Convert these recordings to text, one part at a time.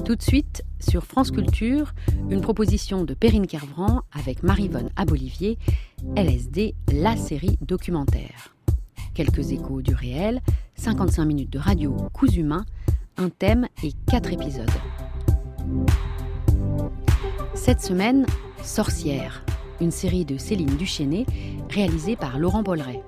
Tout de suite, sur France Culture, une proposition de Perrine Kervran avec Maryvonne Abolivier, LSD, la série documentaire. Quelques échos du réel, 55 minutes de radio coups humains, un thème et 4 épisodes. Cette semaine, Sorcière, une série de Céline Duchesnay, réalisée par Laurent Bolleret.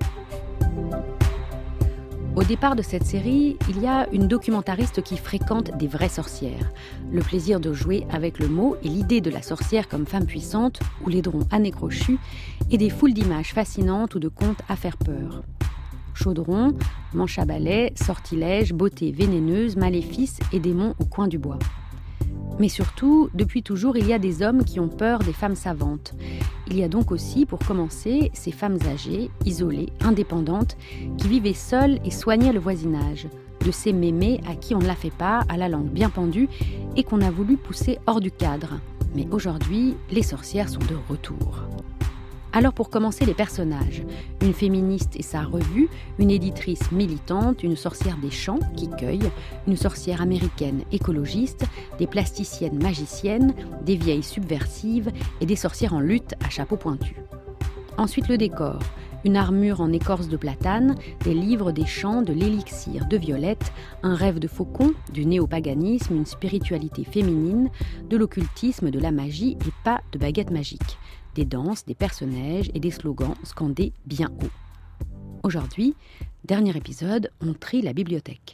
Au départ de cette série, il y a une documentariste qui fréquente des vraies sorcières. Le plaisir de jouer avec le mot et l'idée de la sorcière comme femme puissante, ou l'édron à nez crochu, et des foules d'images fascinantes ou de contes à faire peur. Chaudron, manche à balai, sortilèges, beauté vénéneuse, maléfices et démons au coin du bois. Mais surtout, depuis toujours, il y a des hommes qui ont peur des femmes savantes. Il y a donc aussi, pour commencer, ces femmes âgées, isolées, indépendantes, qui vivaient seules et soignaient le voisinage, de ces mémés à qui on ne la fait pas, à la langue bien pendue, et qu'on a voulu pousser hors du cadre. Mais aujourd'hui, les sorcières sont de retour. Alors pour commencer, les personnages. Une féministe et sa revue, une éditrice militante, une sorcière des champs qui cueille, une sorcière américaine écologiste, des plasticiennes magiciennes, des vieilles subversives et des sorcières en lutte à chapeau pointu. Ensuite le décor. Une armure en écorce de platane, des livres, des chants, de l'élixir de violette, un rêve de faucon, du néopaganisme, une spiritualité féminine, de l'occultisme, de la magie et pas de baguette magique. Des danses, des personnages et des slogans scandés bien haut. Aujourd'hui, dernier épisode, on trie la bibliothèque.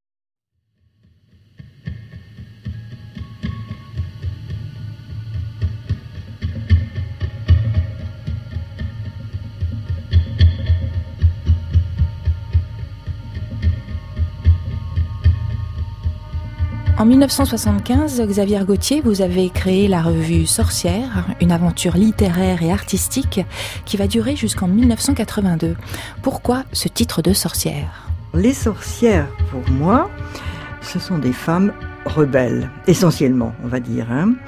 En 1975, Xavier Gauthier, vous avez créé la revue Sorcière, une aventure littéraire et artistique qui va durer jusqu'en 1982. Pourquoi ce titre de sorcière ? Les sorcières, pour moi, ce sont des femmes rebelles, essentiellement, on va dire.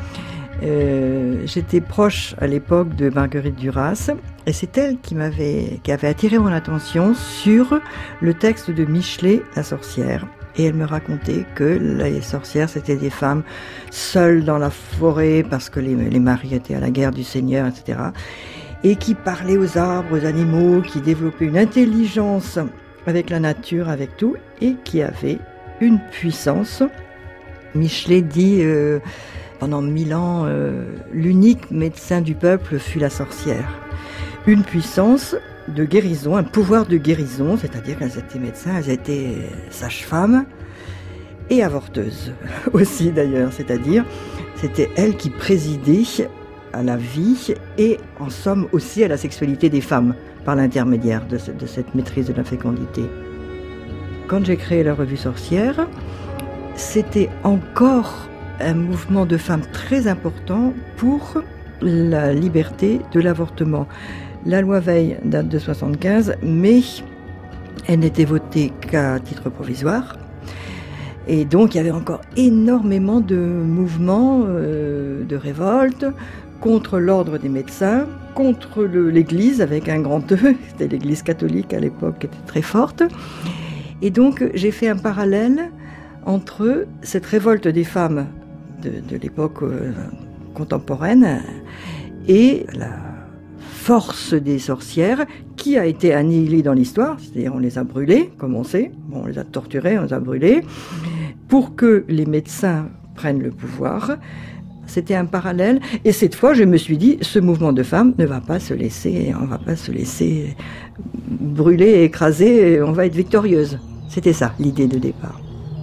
J'étais proche à l'époque de Marguerite Duras, et c'est elle qui avait attiré mon attention sur le texte de Michelet, La sorcière. Et elle me racontait que les sorcières, c'était des femmes seules dans la forêt parce que les maris étaient à la guerre du Seigneur, etc. Et qui parlaient aux arbres, aux animaux, qui développaient une intelligence avec la nature, avec tout, et qui avaient une puissance. Michelet dit, pendant 1000 ans, l'unique médecin du peuple fut la sorcière. Une puissance de guérison, un pouvoir de guérison, c'est-à-dire qu'elles étaient médecins, elles étaient sages-femmes et avorteuses aussi d'ailleurs, c'est-à-dire c'était elles qui présidaient à la vie et en somme aussi à la sexualité des femmes par l'intermédiaire de cette maîtrise de la fécondité. Quand j'ai créé la revue Sorcière, c'était encore un mouvement de femmes très important pour la liberté de l'avortement. La loi Veil date de 1975, mais elle n'était votée qu'à titre provisoire. Et donc, il y avait encore énormément de mouvements, de révoltes contre l'ordre des médecins, contre l'Église, avec un grand E. C'était l'Église catholique à l'époque qui était très forte. Et donc, j'ai fait un parallèle entre cette révolte des femmes de l'époque contemporaine et la force des sorcières qui a été annihilée dans l'histoire, c'est-à-dire on les a brûlées, comme on sait, on les a torturées, on les a brûlées, pour que les médecins prennent le pouvoir. C'était un parallèle, et cette fois je me suis dit, ce mouvement de femmes ne va pas se laisser, on va pas se laisser brûler, écraser, on va être victorieuse. C'était ça, l'idée de départ.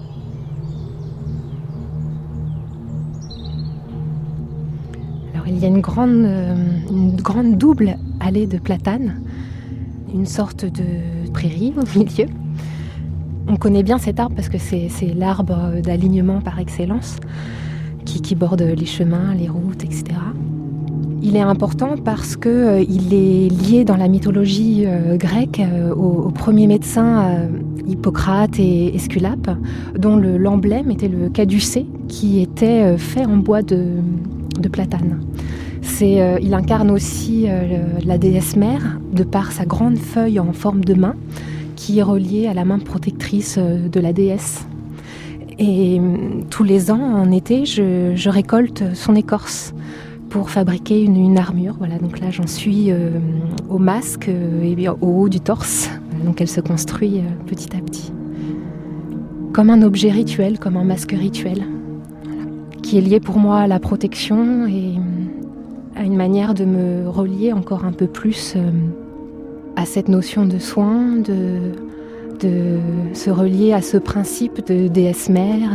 Il y a une grande double allée de platanes, une sorte de prairie au milieu. On connaît bien cet arbre parce que c'est l'arbre d'alignement par excellence qui borde les chemins, les routes, etc. Il est important parce qu'il est lié dans la mythologie grecque aux premiers médecins Hippocrate et Esculape, dont l'emblème était le caducée qui était fait en bois de platane. Il incarne aussi la déesse mère, de par sa grande feuille en forme de main, qui est reliée à la main protectrice de la déesse. Et tous les ans, en été, je récolte son écorce pour fabriquer une armure. Voilà, donc là, j'en suis au masque et bien au haut du torse. Donc elle se construit petit à petit. Comme un objet rituel, comme un masque rituel, voilà, qui est lié pour moi à la protection et à une manière de me relier encore un peu plus à cette notion de soin, de se relier à ce principe de déesse mère.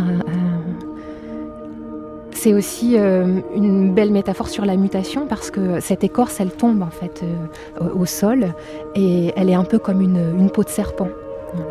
C'est aussi une belle métaphore sur la mutation parce que cette écorce, elle tombe en fait au sol et elle est un peu comme une peau de serpent. Voilà.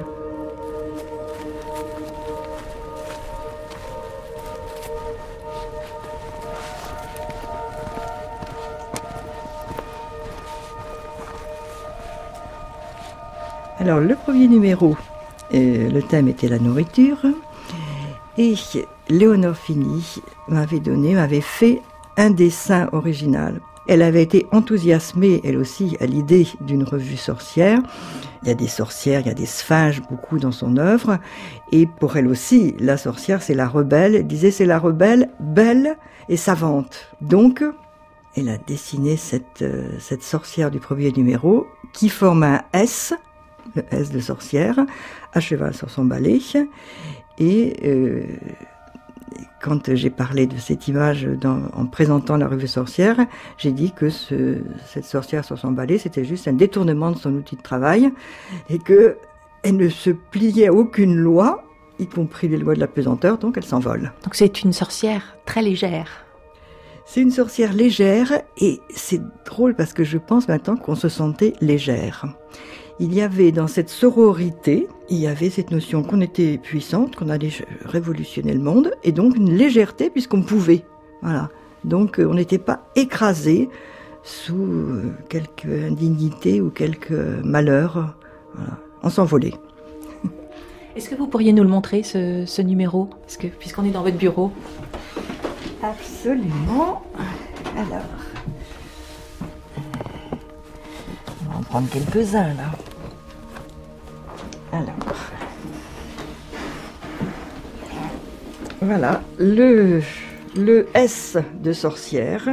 Alors, le premier numéro, le thème était la nourriture. Et Léonore Fini m'avait fait un dessin original. Elle avait été enthousiasmée, elle aussi, à l'idée d'une revue sorcière. Il y a des sorcières, il y a des sphinges, beaucoup dans son œuvre. Et pour elle aussi, la sorcière, c'est la rebelle. Elle disait, c'est la rebelle, belle et savante. Donc, elle a dessiné cette sorcière du premier numéro qui forme un S, le S de sorcière, à cheval sur son balai. Et quand j'ai parlé de cette image en présentant la revue sorcière, j'ai dit que cette sorcière sur son balai, c'était juste un détournement de son outil de travail et qu'elle ne se pliait à aucune loi, y compris les lois de la pesanteur, donc elle s'envole. Donc c'est une sorcière très légère. C'est une sorcière légère et c'est drôle parce que je pense maintenant qu'on se sentait légère. Il y avait dans cette sororité, il y avait cette notion qu'on était puissante, qu'on allait révolutionner le monde, et donc une légèreté puisqu'on pouvait. Voilà. Donc on n'était pas écrasé sous quelque indignité ou quelque malheur. Voilà. On s'envolait. Est-ce que vous pourriez nous le montrer, ce numéro, puisqu'on est dans votre bureau? Absolument. Alors, on va en prendre quelques-uns là. Alors, voilà, le S de sorcière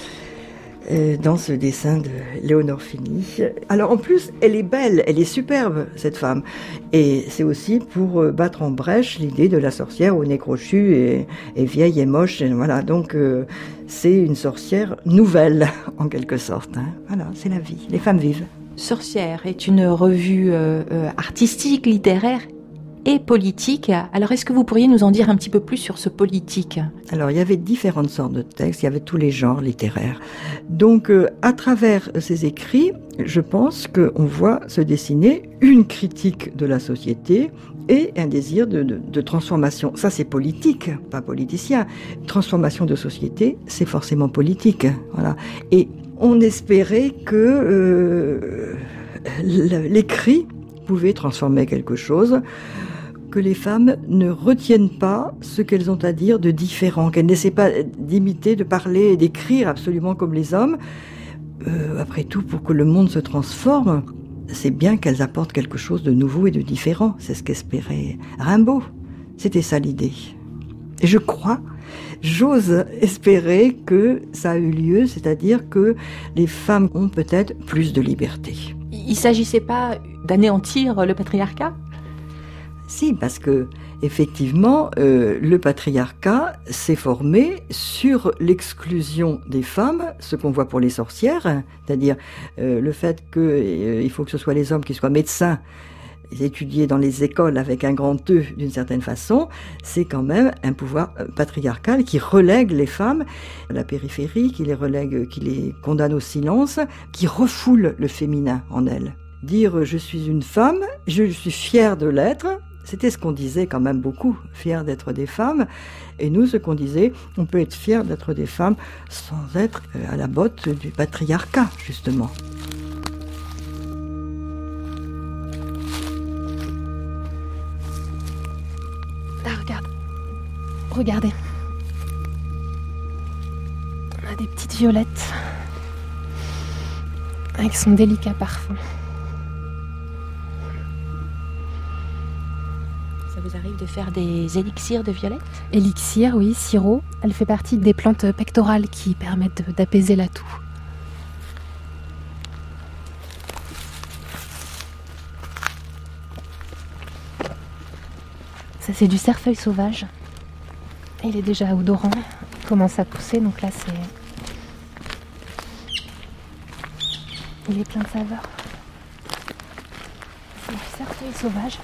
dans ce dessin de Léonore Fini. Alors en plus, elle est belle, elle est superbe cette femme. Et c'est aussi pour battre en brèche l'idée de la sorcière au nez crochu et vieille et moche. Et voilà, donc c'est une sorcière nouvelle en quelque sorte. Hein. Voilà, c'est la vie, les femmes vivent. Sorcière est une revue artistique, littéraire et politique. Alors, est-ce que vous pourriez nous en dire un petit peu plus sur ce politique ? Alors, il y avait différentes sortes de textes, il y avait tous les genres littéraires. Donc, à travers ces écrits, je pense qu'on voit se dessiner une critique de la société et un désir de transformation. Ça, c'est politique, pas politicien. Transformation de société, c'est forcément politique. Voilà. Et on espérait que l'écrit pouvait transformer quelque chose, que les femmes ne retiennent pas ce qu'elles ont à dire de différent, qu'elles n'essaient pas d'imiter, de parler et d'écrire absolument comme les hommes. Après tout, pour que le monde se transforme, c'est bien qu'elles apportent quelque chose de nouveau et de différent. C'est ce qu'espérait Rimbaud. C'était ça l'idée. Et je crois, j'ose espérer que ça a eu lieu, c'est-à-dire que les femmes ont peut-être plus de liberté. Il ne s'agissait pas d'anéantir le patriarcat ? Si, parce que effectivement, le patriarcat s'est formé sur l'exclusion des femmes, ce qu'on voit pour les sorcières, c'est-à-dire le fait qu'il faut que ce soit les hommes qui soient médecins, étudiés dans les écoles avec un grand E d'une certaine façon, c'est quand même un pouvoir patriarcal qui relègue les femmes à la périphérie, qui les relègue, qui les condamne au silence, qui refoule le féminin en elles. Dire « je suis une femme, je suis fière de l'être », c'était ce qu'on disait quand même beaucoup, fier d'être des femmes. Et nous, ce qu'on disait, on peut être fier d'être des femmes sans être à la botte du patriarcat, justement. Ah, regardez. On a des petites violettes avec son délicat parfum. Ça vous arrive de faire des élixirs de violette ? Élixir, oui, sirop. Elle fait partie des plantes pectorales qui permettent d'apaiser la toux. Ça, c'est du cerfeuil sauvage. Il est déjà odorant. Il commence à pousser, donc là, il est plein de saveurs. C'est du cerfeuil sauvage.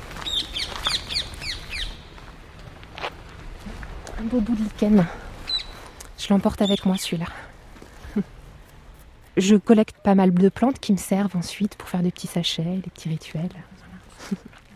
Un beau bout de lichen. Je l'emporte avec moi, celui-là. Je collecte pas mal de plantes qui me servent ensuite pour faire des petits sachets, des petits rituels. Voilà.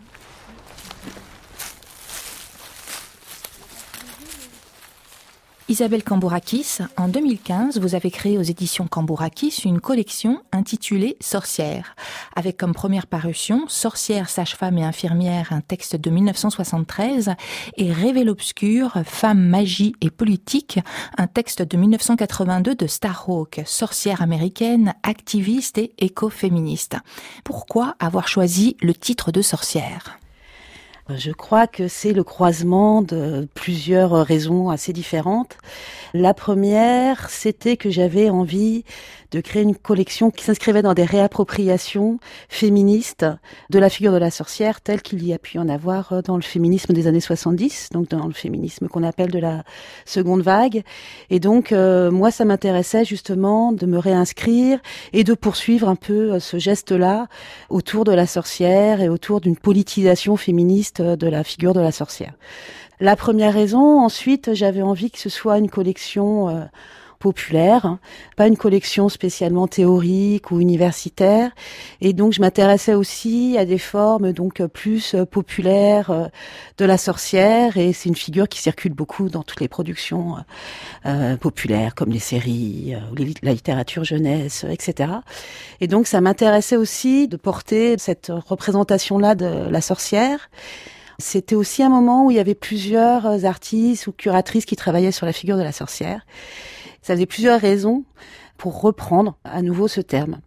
Isabelle Cambourakis, en 2015, vous avez créé aux éditions Cambourakis une collection intitulée Sorcières, avec comme première parution Sorcières, sages-femmes et infirmières, un texte de 1973, et Révèle obscur, Femmes, magie et politique, un texte de 1982 de Starhawk, sorcière américaine, activiste et écoféministe. Pourquoi avoir choisi le titre de Sorcière ? Je crois que c'est le croisement de plusieurs raisons assez différentes. La première, c'était que j'avais envie de créer une collection qui s'inscrivait dans des réappropriations féministes de la figure de la sorcière telle qu'il y a pu en avoir dans le féminisme des années 70, donc dans le féminisme qu'on appelle de la seconde vague. Et donc, moi, ça m'intéressait justement de me réinscrire et de poursuivre un peu ce geste-là autour de la sorcière et autour d'une politisation féministe de la figure de la sorcière. La première raison, ensuite, j'avais envie que ce soit une collection populaire, pas une collection spécialement théorique ou universitaire, et donc je m'intéressais aussi à des formes donc plus populaires de la sorcière, et c'est une figure qui circule beaucoup dans toutes les productions populaires comme les séries, la littérature jeunesse, etc. Et donc ça m'intéressait aussi de porter cette représentation-là de la sorcière. C'était aussi un moment où il y avait plusieurs artistes ou curatrices qui travaillaient sur la figure de la sorcière. Ça faisait plusieurs raisons pour reprendre à nouveau ce terme.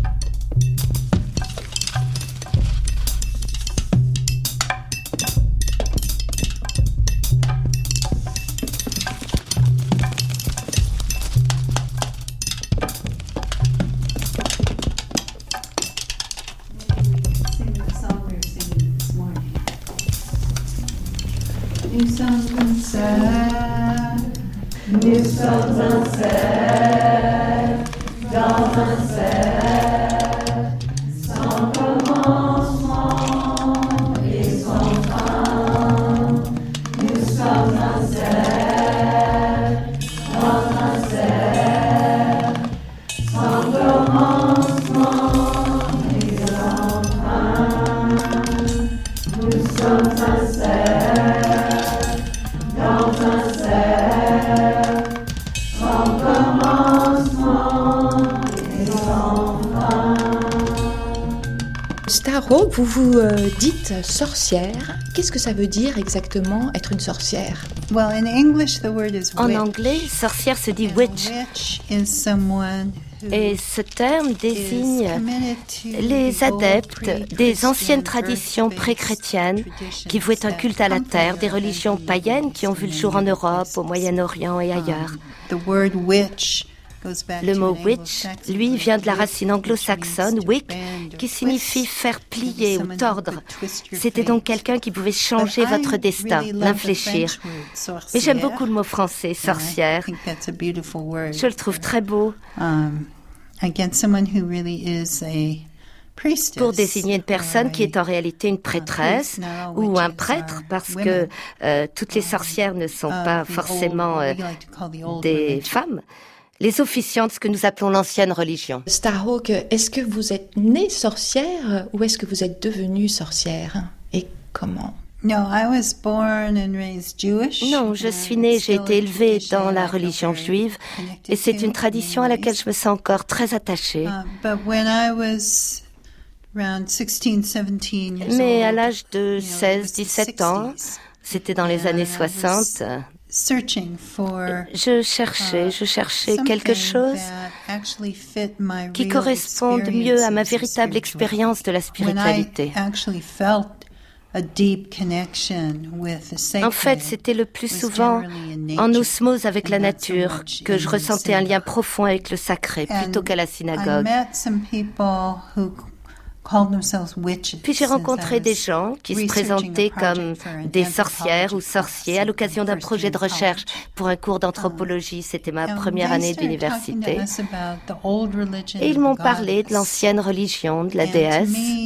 Nous sommes un cerf, dans un cerf, sans commencement et sans fin. Nous sommes un cerf, dans un cerf, sans commencement et sans fin. Nous sommes un cerf, dans un cerf. Starhawk, vous vous dites sorcière. Qu'est-ce que ça veut dire exactement être une sorcière ? En anglais, sorcière se dit witch. Et ce terme désigne les adeptes des anciennes traditions pré-chrétiennes qui vouaient un culte à la terre, des religions païennes qui ont vu le jour en Europe, au Moyen-Orient et ailleurs. Le mot witch, lui, vient de la racine anglo-saxonne wick, qui signifie faire plier ou tordre. C'était donc quelqu'un qui pouvait changer votre destin, l'infléchir. Mais j'aime beaucoup le mot français, sorcière. Je le trouve très beau. Pour désigner une personne qui est en réalité une prêtresse ou un prêtre, parce que toutes les sorcières ne sont pas forcément des femmes. Les officiantes, ce que nous appelons l'ancienne religion. Starhawk, est-ce que vous êtes née sorcière ou est-ce que vous êtes devenue sorcière ? Et comment ? Non, je suis née, j'ai été élevée dans la religion juive et c'est une tradition à laquelle je me sens encore très attachée. Mais à l'âge de 16-17 ans, c'était dans les années 60, je cherchais quelque chose qui corresponde mieux à ma véritable expérience de la spiritualité. En fait, c'était le plus souvent en osmose avec la nature que je ressentais un lien profond avec le sacré plutôt qu'à la synagogue. Puis j'ai rencontré des gens qui se présentaient comme des sorcières ou sorciers à l'occasion d'un projet de recherche pour un cours d'anthropologie. C'était ma première année d'université. Et ils m'ont parlé de l'ancienne religion, de la déesse.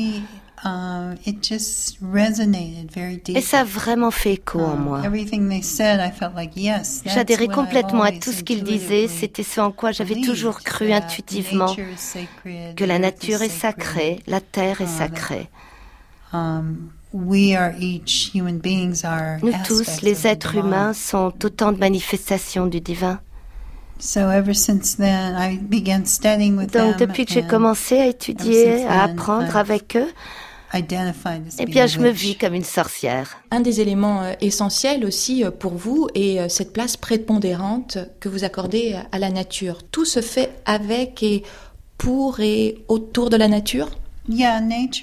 Et ça a vraiment fait écho en moi. J'adhérais complètement à tout ce qu'ils disaient. C'était ce en quoi j'avais toujours cru intuitivement, que la nature est sacrée, la terre est sacrée. Nous tous, les êtres humains, sont autant de manifestations du divin. Donc depuis que j'ai commencé à étudier, à apprendre avec eux, eh bien, je me vis comme une sorcière. Un des éléments essentiels aussi pour vous est cette place prépondérante que vous accordez à la nature. Tout se fait avec et pour et autour de la nature ? Oui, la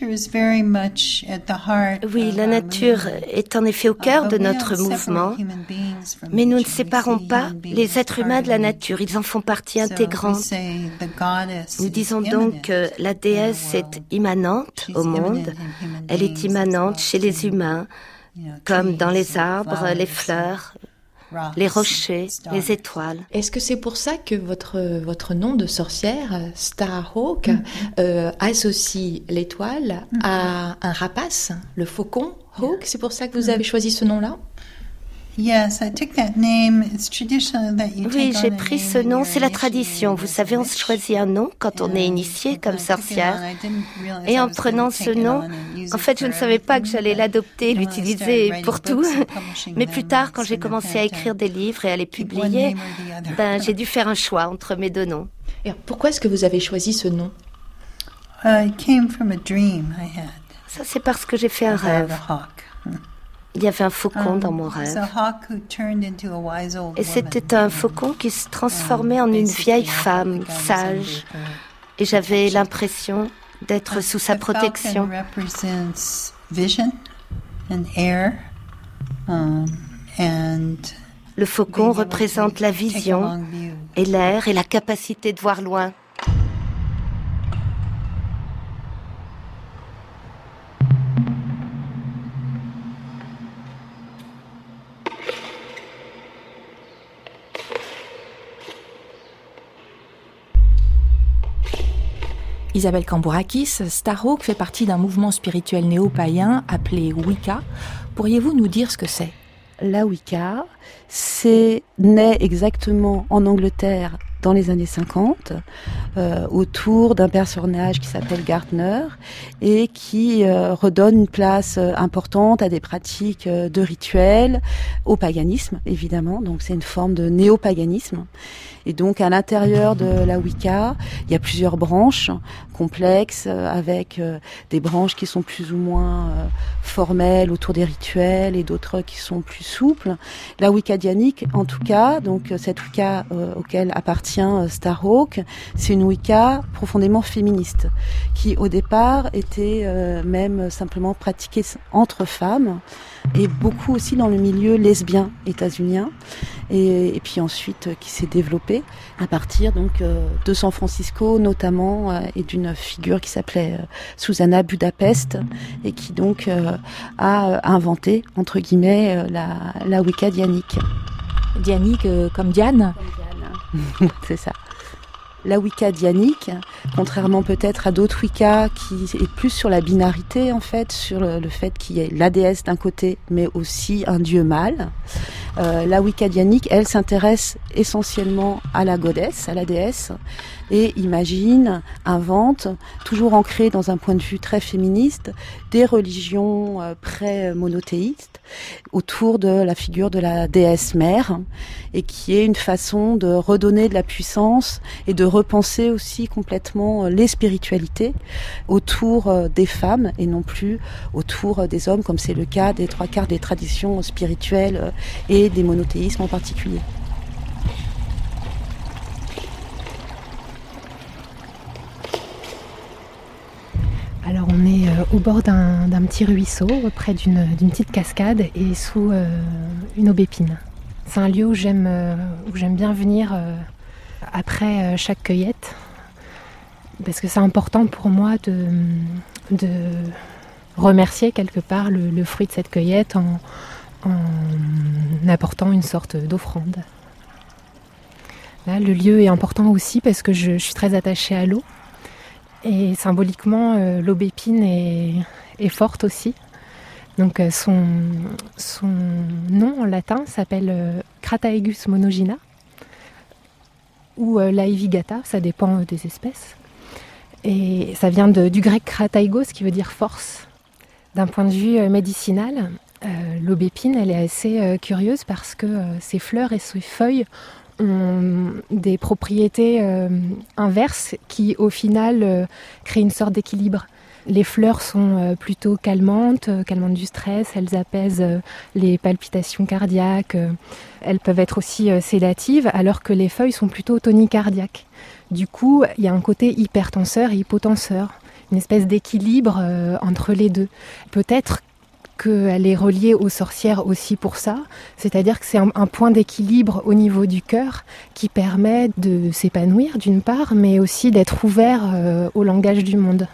nature est en effet au cœur de notre mouvement, mais nous ne séparons pas les êtres humains de la nature, ils en font partie intégrante. Nous disons donc que la déesse est immanente au monde, elle est immanente chez les humains, comme dans les arbres, les fleurs, les rochers, les étoiles. Est-ce que c'est pour ça que votre nom de sorcière, Starhawk, associe l'étoile à un rapace, le faucon Hawk? C'est pour ça que vous avez choisi ce nom-là? Oui, j'ai pris ce nom, c'est la tradition. Vous savez, on se choisit un nom quand on est initié comme sorcière. Et en prenant ce nom, en fait, je ne savais pas que j'allais l'adopter, l'utiliser pour tout. Mais plus tard, quand j'ai commencé à écrire des livres et à les publier, j'ai dû faire un choix entre mes deux noms. Et pourquoi est-ce que vous avez choisi ce nom? Ça, c'est parce que j'ai fait un rêve. Il y avait un faucon dans mon rêve. Et c'était un faucon qui se transformait en une vieille femme sage. Et j'avais l'impression d'être sous sa protection. Le faucon représente la vision et l'air et la capacité de voir loin. Isabelle Kambourakis, Starhawk fait partie d'un mouvement spirituel néo-païen appelé Wicca. Pourriez-vous nous dire ce que c'est? La Wicca, c'est né exactement en Angleterre dans les années 50, autour d'un personnage qui s'appelle Gardner et qui redonne une place importante à des pratiques de rituels, au paganisme évidemment, donc c'est une forme de néo-paganisme. Et donc à l'intérieur de la Wicca, il y a plusieurs branches complexes avec des branches qui sont plus ou moins formelles autour des rituels et d'autres qui sont plus souples. La Wicca dianique, en tout cas, donc cette Wicca auquel appartient Starhawk, c'est une Wicca profondément féministe qui au départ était même simplement pratiquée entre femmes et beaucoup aussi dans le milieu lesbien états-unien et puis ensuite qui s'est développé à partir donc de San Francisco notamment et d'une figure qui s'appelait Susanna Budapest et qui donc a inventé entre guillemets la Wicca dianique. Dianique comme Diane. C'est ça. La Wicca dianique, contrairement peut-être à d'autres Wicca qui est plus sur la binarité en fait, sur le fait qu'il y ait la déesse d'un côté mais aussi un dieu mâle. La Wicca dianique, elle s'intéresse essentiellement à la goddess, à la déesse et imagine, invente, toujours ancrée dans un point de vue très féministe, des religions pré-monothéistes autour de la figure de la déesse mère et qui est une façon de redonner de la puissance et de repenser aussi complètement les spiritualités autour des femmes et non plus autour des hommes comme c'est le cas des 3/4 des traditions spirituelles et des monothéismes en particulier. Alors on On est au bord d'un petit ruisseau, près d'une petite cascade et sous une aubépine. C'est un lieu où j'aime bien venir après chaque cueillette, parce que c'est important pour moi de remercier quelque part le fruit de cette cueillette en apportant une sorte d'offrande. Là, le lieu est important aussi parce que je suis très attachée à l'eau. Et symboliquement, l'aubépine est forte aussi. Donc son nom en latin s'appelle Crataegus monogyna ou Laevigata, ça dépend des espèces. Et ça vient du grec krataigos qui veut dire force. D'un point de vue médicinal, l'aubépine elle est assez curieuse parce que ses fleurs et ses feuilles ont des propriétés inverses qui au final créent une sorte d'équilibre. Les fleurs sont plutôt calmantes du stress, elles apaisent les palpitations cardiaques, elles peuvent être aussi sédatives, alors que les feuilles sont plutôt tonicardiaques. Du coup, il y a un côté hypertenseur et hypotenseur, une espèce d'équilibre entre les deux. Peut-être qu'elle est reliée aux sorcières aussi pour ça, c'est-à-dire que c'est un point d'équilibre au niveau du cœur qui permet de s'épanouir d'une part, mais aussi d'être ouvert au langage du monde.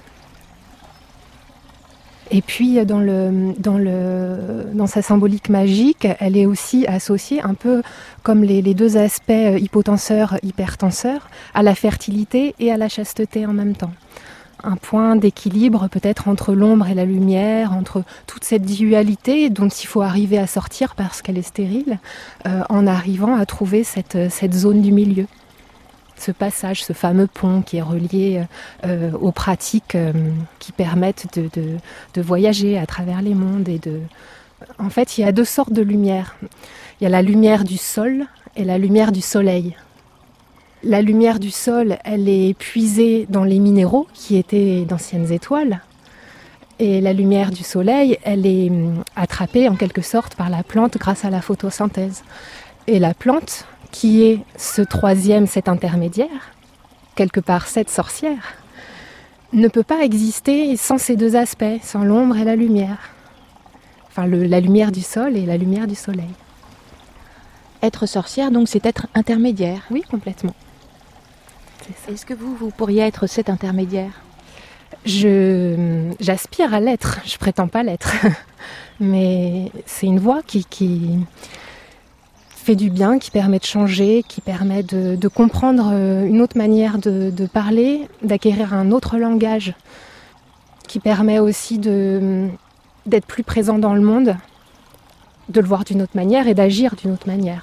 Et puis dans sa symbolique magique, elle est aussi associée un peu comme les deux aspects hypotenseur, hypertenseur, à la fertilité et à la chasteté en même temps. Un point d'équilibre peut-être entre l'ombre et la lumière, entre toute cette dualité dont il faut arriver à sortir parce qu'elle est stérile, en arrivant à trouver cette zone du milieu. Ce passage, ce fameux pont qui est relié aux pratiques qui permettent de voyager à travers les mondes. En fait, il y a deux sortes de lumière. Il y a la lumière du sol et la lumière du soleil. La lumière du sol, elle est puisée dans les minéraux qui étaient d'anciennes étoiles. Et la lumière du soleil, elle est attrapée en quelque sorte par la plante grâce à la photosynthèse. Et la plante, qui est cet intermédiaire, quelque part cette sorcière, ne peut pas exister sans ces deux aspects, sans l'ombre et la lumière. Enfin, la lumière du sol et la lumière du soleil. Être sorcière, donc, c'est être intermédiaire. Oui, complètement. Est-ce que vous pourriez être cet intermédiaire ? J'aspire à l'être, je prétends pas l'être. Mais c'est une voie qui fait du bien, qui permet de changer, qui permet de comprendre une autre manière de parler, d'acquérir un autre langage, qui permet aussi d'être plus présent dans le monde, de le voir d'une autre manière et d'agir d'une autre manière.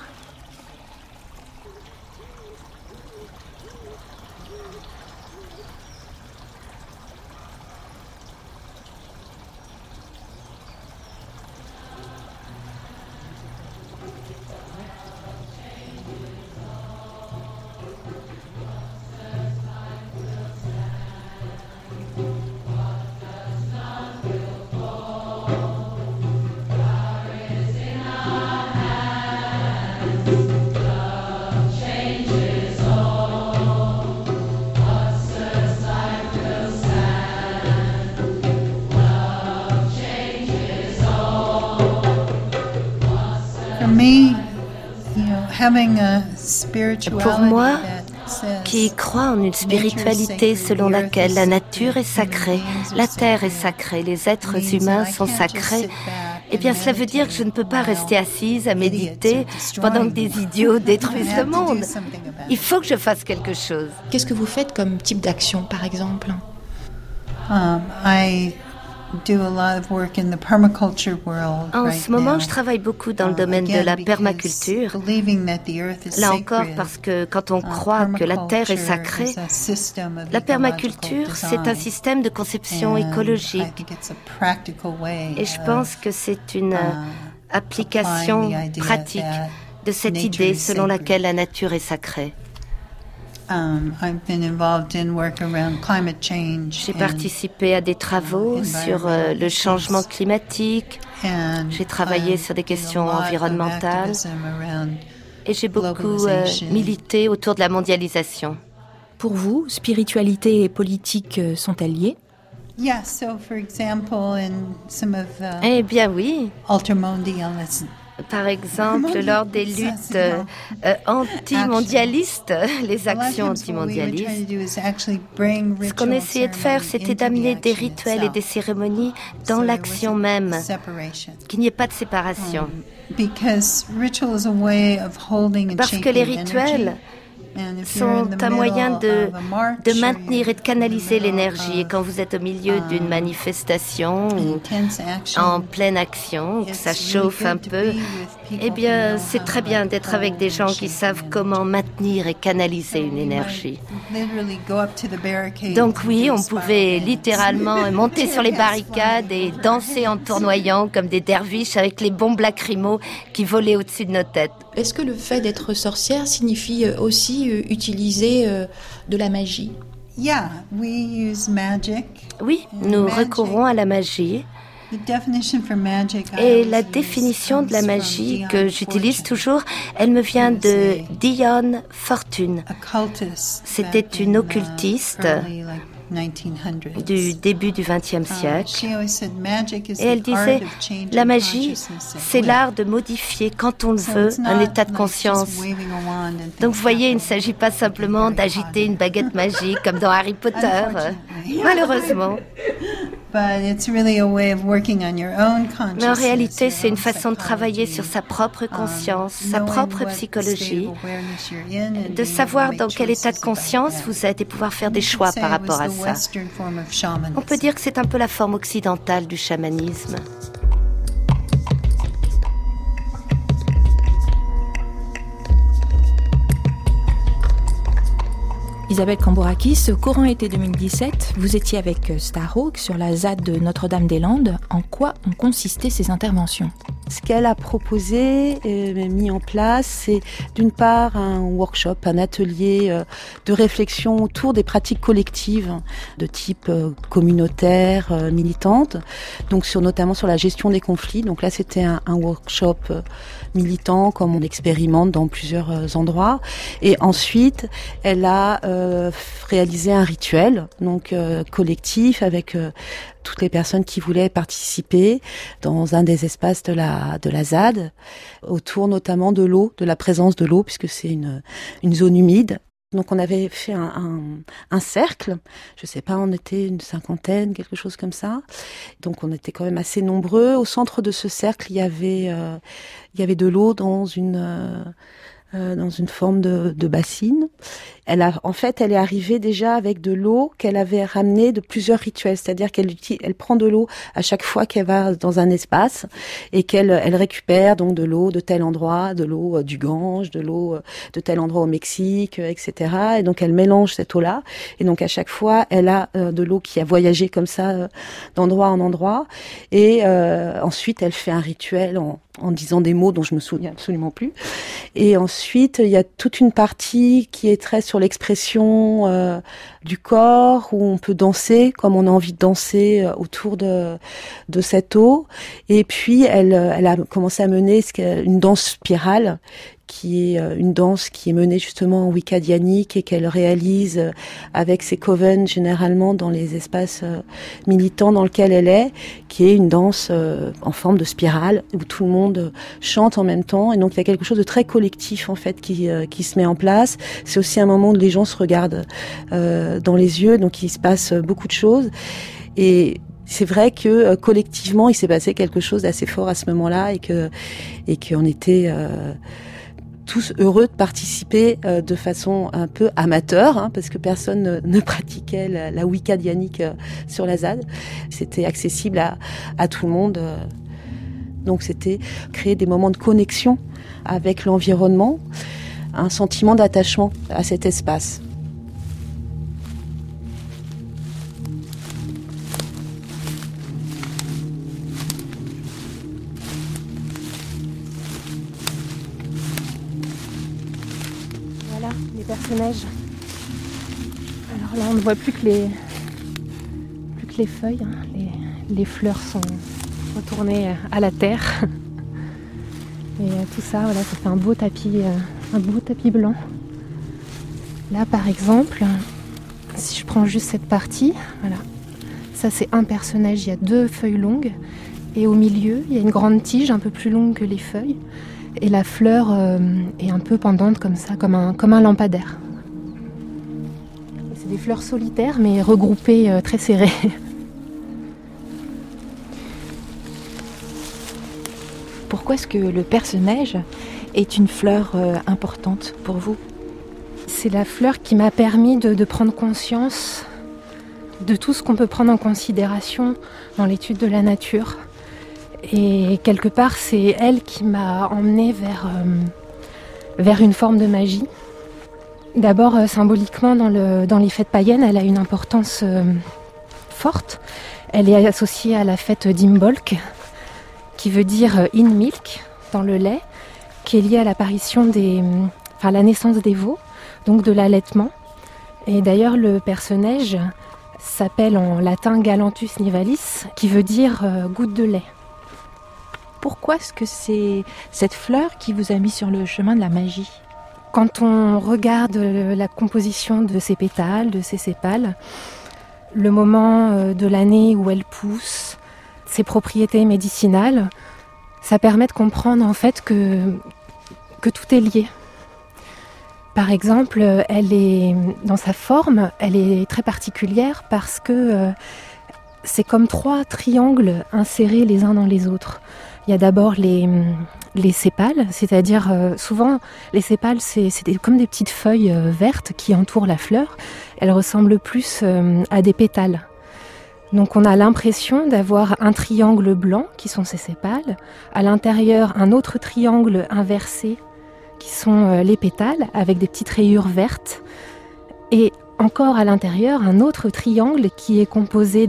Pour moi, qui croit en une spiritualité selon laquelle la nature est sacrée, la terre est sacrée, les êtres humains sont sacrés, eh bien cela veut dire que je ne peux pas rester assise à méditer pendant que des idiots détruisent le monde. Il faut que je fasse quelque chose. Qu'est-ce que vous faites comme type d'action, par exemple ? En ce moment, je travaille beaucoup dans le domaine de la permaculture. Là encore, parce que quand on croit que la terre est sacrée, la permaculture, c'est un système de conception écologique. Et je pense que c'est une application pratique de cette idée selon laquelle la nature est sacrée. J'ai participé à des travaux sur le changement climatique, j'ai travaillé sur des questions environnementales et j'ai beaucoup milité autour de la mondialisation. Pour vous, spiritualité et politique sont-elles liées ? Eh bien oui. Altermondialism. Par exemple, lors des luttes anti-mondialistes, les actions anti-mondialistes, ce qu'on essayait de faire, c'était d'amener des rituels et des cérémonies dans l'action même, qu'il n'y ait pas de séparation. Parce que les rituels sont un moyen de maintenir et de canaliser l'énergie. Et quand vous êtes au milieu d'une manifestation ou en pleine action, que ça chauffe un peu, eh bien, c'est très bien d'être avec des gens qui savent comment maintenir et canaliser une énergie. Donc oui, on pouvait littéralement monter sur les barricades et danser en tournoyant comme des derviches avec les bombes lacrymaux qui volaient au-dessus de nos têtes. Est-ce que le fait d'être sorcière signifie aussi utiliser de la magie? Oui, nous recourons à la magie. Et la définition de la magie que j'utilise toujours, elle me vient de Dion Fortune. C'était une occultiste du début du XXe siècle. Et elle disait, la magie, c'est l'art de modifier, quand on le veut, un état de conscience. Donc vous voyez, il ne s'agit pas simplement d'agiter une baguette magique comme dans Harry Potter, malheureusement. Mais en réalité, c'est une façon de travailler sur sa propre conscience, sa propre psychologie, de savoir dans quel état de conscience vous êtes et pouvoir faire des choix par rapport à ça. On peut dire que c'est un peu la forme occidentale du chamanisme. Isabelle Cambourakis, courant été 2017, vous étiez avec Starhawk sur la ZAD de Notre-Dame-des-Landes. En quoi ont consisté ces interventions ? Ce qu'elle a proposé et mis en place, c'est d'une part un workshop, un atelier de réflexion autour des pratiques collectives de type communautaire, militante, donc notamment sur la gestion des conflits. Donc là, c'était un workshop militant, comme on expérimente dans plusieurs endroits. Et ensuite, elle a réalisé un rituel, donc collectif, avec toutes les personnes qui voulaient participer dans un des espaces de la ZAD, autour notamment de l'eau, de la présence de l'eau, puisque c'est une zone humide. Donc on avait fait un cercle, je sais pas, on était une cinquantaine, quelque chose comme ça. Donc on était quand même assez nombreux. Au centre de ce cercle, il y avait de l'eau dans une forme de bassine. Elle est arrivée déjà avec de l'eau qu'elle avait ramenée de plusieurs rituels, c'est-à-dire qu'elle prend de l'eau à chaque fois qu'elle va dans un espace et qu'elle récupère donc de l'eau de tel endroit, de l'eau du Gange, de l'eau de tel endroit au Mexique, etc. Et donc elle mélange cette eau-là. Et donc à chaque fois, elle a de l'eau qui a voyagé comme ça d'endroit en endroit. Et ensuite, elle fait un rituel en disant des mots dont je me souviens absolument plus. Et ensuite, il y a toute une partie qui est très sur l'expression du corps, où on peut danser comme on a envie de danser autour de cette eau. Et puis, elle a commencé à mener une danse spirale, qui est une danse qui est menée justement en Wicca dianique et qu'elle réalise avec ses covens généralement dans les espaces militants dans lesquels elle est, qui est une danse en forme de spirale où tout le monde chante en même temps. Et donc il y a quelque chose de très collectif en fait qui se met en place. C'est aussi un moment où les gens se regardent dans les yeux, donc il se passe beaucoup de choses. Et c'est vrai que collectivement il s'est passé quelque chose d'assez fort à ce moment-là et qu'on était tous heureux de participer de façon un peu amateur, parce que personne ne pratiquait la Wicca dianique sur la ZAD. C'était accessible à tout le monde. Donc c'était créer des moments de connexion avec l'environnement, un sentiment d'attachement à cet espace. Personnages. Alors là, on ne voit plus que les feuilles. Les fleurs sont retournées à la terre. Et tout ça, voilà, ça fait un beau tapis blanc. Là, par exemple, si je prends juste cette partie, voilà, Ça, c'est un personnage. Il y a 2 feuilles longues. Et au milieu, il y a une grande tige un peu plus longue que les feuilles. Et la fleur est un peu pendante comme ça, comme un lampadaire. C'est des fleurs solitaires, mais regroupées très serrées. Pourquoi est-ce que le perce-neige est une fleur importante pour vous ? C'est la fleur qui m'a permis de prendre conscience de tout ce qu'on peut prendre en considération dans l'étude de la nature. Et quelque part, c'est elle qui m'a emmenée vers une forme de magie. D'abord, symboliquement, dans les fêtes païennes, elle a une importance forte. Elle est associée à la fête d'Imbolc, qui veut dire in milk, dans le lait, qui est liée à l'apparition la naissance des veaux, donc de l'allaitement. Et d'ailleurs, le perce-neige s'appelle en latin Galanthus nivalis, qui veut dire goutte de lait. Pourquoi est-ce que c'est cette fleur qui vous a mis sur le chemin de la magie ? Quand on regarde la composition de ses pétales, de ses sépales, le moment de l'année où elle pousse, ses propriétés médicinales, ça permet de comprendre en fait que tout est lié. Par exemple, elle est dans sa forme, elle est très particulière parce que c'est comme 3 triangles insérés les uns dans les autres. Il y a d'abord les sépales, c'est-à-dire souvent les sépales c'est comme des petites feuilles vertes qui entourent la fleur. Elles ressemblent plus à des pétales. Donc on a l'impression d'avoir un triangle blanc qui sont ces sépales, à l'intérieur un autre triangle inversé qui sont les pétales avec des petites rayures vertes, et encore à l'intérieur un autre triangle qui est composé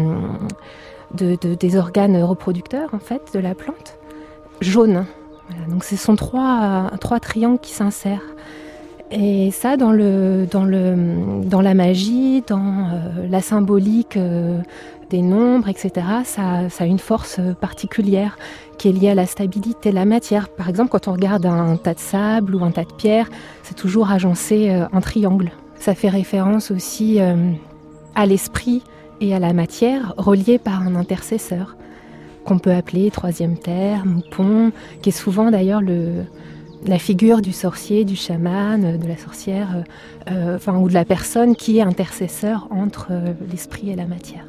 des organes reproducteurs en fait de la plante, jaune. Voilà, donc ce sont 3 triangles qui s'insèrent. Et ça, dans la magie, dans la symbolique des nombres, etc., ça a une force particulière qui est liée à la stabilité de la matière. Par exemple, quand on regarde un tas de sable ou un tas de pierres, c'est toujours agencé en triangle. Ça fait référence aussi à l'esprit et à la matière reliés par un intercesseur, qu'on peut appeler troisième terme ou pont, qui est souvent d'ailleurs la figure du sorcier, du chaman, de la sorcière, ou de la personne qui est intercesseur entre l'esprit et la matière.